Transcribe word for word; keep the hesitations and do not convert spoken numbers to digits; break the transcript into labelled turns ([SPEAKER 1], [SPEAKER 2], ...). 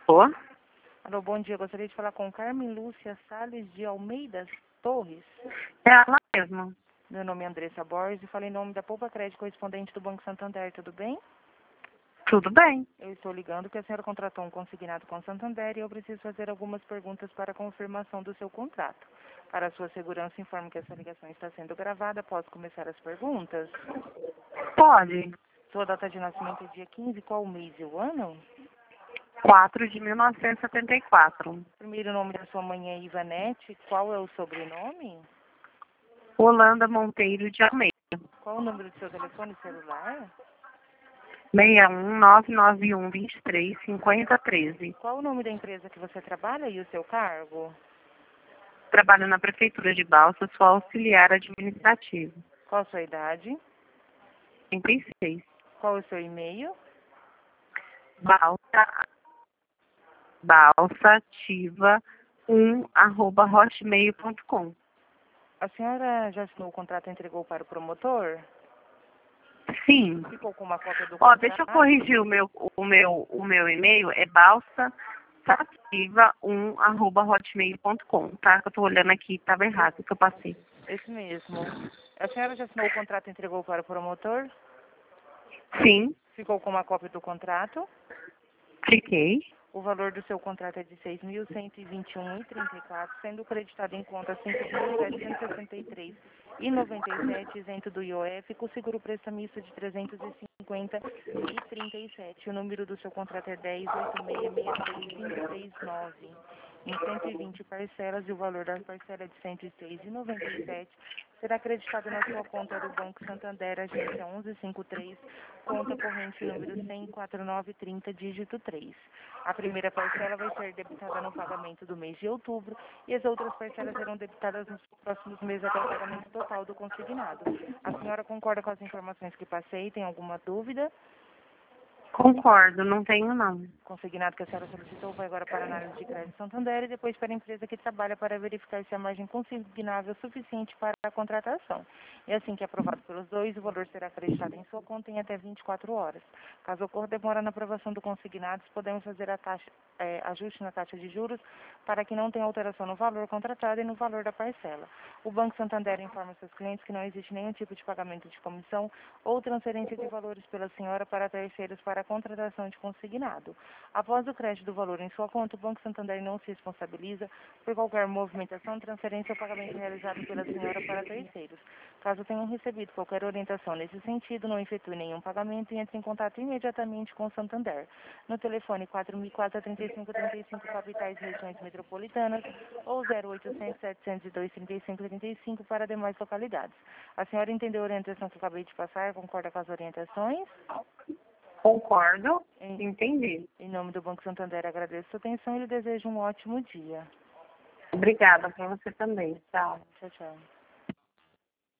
[SPEAKER 1] Alô?
[SPEAKER 2] Alô, bom dia. Gostaria de falar com Carmen Lúcia Salles de Almeida Torres.
[SPEAKER 1] É ela mesma.
[SPEAKER 2] Meu nome é Andressa Borges e falo em nome da Poupa Crédito, correspondente do Banco Santander. Tudo bem?
[SPEAKER 1] Tudo bem.
[SPEAKER 2] Eu estou ligando porque a senhora contratou um consignado com Santander e eu preciso fazer algumas perguntas para confirmação do seu contrato. Para a sua segurança, informo que essa ligação está sendo gravada. Posso começar as perguntas?
[SPEAKER 1] Pode.
[SPEAKER 2] Sua data de nascimento é dia quinze, qual o mês e o ano?
[SPEAKER 1] quatro de mil novecentos e setenta e quatro.
[SPEAKER 2] Primeiro nome da sua mãe é Ivanete. Qual é o sobrenome?
[SPEAKER 1] Holanda Monteiro de Almeida.
[SPEAKER 2] Qual o número do seu telefone celular?
[SPEAKER 1] seis um nove nove um dois três cinco zero um três.
[SPEAKER 2] Qual o nome da empresa que você trabalha e o seu cargo?
[SPEAKER 1] Trabalho na Prefeitura de Balsas, sou auxiliar administrativo.
[SPEAKER 2] Qual a sua idade?
[SPEAKER 1] trinta e seis.
[SPEAKER 2] Qual o seu e-mail?
[SPEAKER 1] Balsa, balsativa um arroba hotmail ponto com.
[SPEAKER 2] A senhora já assinou o contrato e entregou para o promotor?
[SPEAKER 1] Sim.
[SPEAKER 2] Ficou com uma cópia do
[SPEAKER 1] Ó,
[SPEAKER 2] contrato?
[SPEAKER 1] deixa eu corrigir o meu, o meu, o meu e-mail, é balsativa um arroba hotmail ponto com, tá? Que eu tô olhando aqui, estava errado, que eu passei.
[SPEAKER 2] Esse mesmo. A senhora já assinou o contrato e entregou para o promotor?
[SPEAKER 1] Sim,
[SPEAKER 2] Ficou com uma cópia do contrato?
[SPEAKER 1] cliquei.
[SPEAKER 2] O valor do seu contrato é de seis mil cento e vinte e um reais e trinta e quatro centavos, sendo creditado em conta cinco mil setecentos e sessenta e três reais e noventa e sete centavos, isento do I O F, com seguro prestamista de trezentos e cinquenta reais e trinta e sete centavos. O número do seu contrato é dez oito seis seis três cinco três nove. Em cento e vinte parcelas, e o valor da parcela é de cento e seis reais e noventa e sete centavos, será acreditado na sua conta do Banco Santander, agência onze cinquenta e três, conta corrente número cem, quatro nove trinta, dígito três. A primeira parcela vai ser debitada no pagamento do mês de outubro e as outras parcelas serão debitadas nos próximos meses até o pagamento total do consignado. A senhora concorda com as informações que passei? Tem alguma dúvida?
[SPEAKER 1] Concordo, não tenho não.
[SPEAKER 2] Consignado que a senhora solicitou vai agora para a análise de crédito Santander e depois para a empresa que trabalha para verificar se a margem consignável é suficiente para a contratação. E assim que aprovado pelos dois, o valor será acreditado em sua conta em até vinte e quatro horas. Caso ocorra demora na aprovação do consignado, podemos fazer a taxa, é, ajuste na taxa de juros para que não tenha alteração no valor contratado e no valor da parcela. O Banco Santander informa seus clientes que não existe nenhum tipo de pagamento de comissão ou transferência de valores pela senhora para terceiros para a contratação de consignado. Após o crédito do valor em sua conta, o Banco Santander não se responsabiliza por qualquer movimentação, transferência ou pagamento realizado pela senhora para terceiros. Caso tenham recebido qualquer orientação nesse sentido, não efetue nenhum pagamento e entre em contato imediatamente com o Santander. No telefone quatro mil e quatro, trinta e cinco, trinta e cinco, capitais e regiões metropolitanas, ou zero oitocentos, setecentos e dois, trinta e cinco, trinta e cinco para demais localidades. A senhora entendeu a orientação que eu acabei de passar? Concorda com as orientações?
[SPEAKER 1] Concordo,
[SPEAKER 2] Em,
[SPEAKER 1] entendi.
[SPEAKER 2] em nome do Banco Santander, agradeço a sua atenção e lhe desejo um ótimo dia.
[SPEAKER 1] Obrigada para você também. Tchau.
[SPEAKER 2] Tchau, tchau.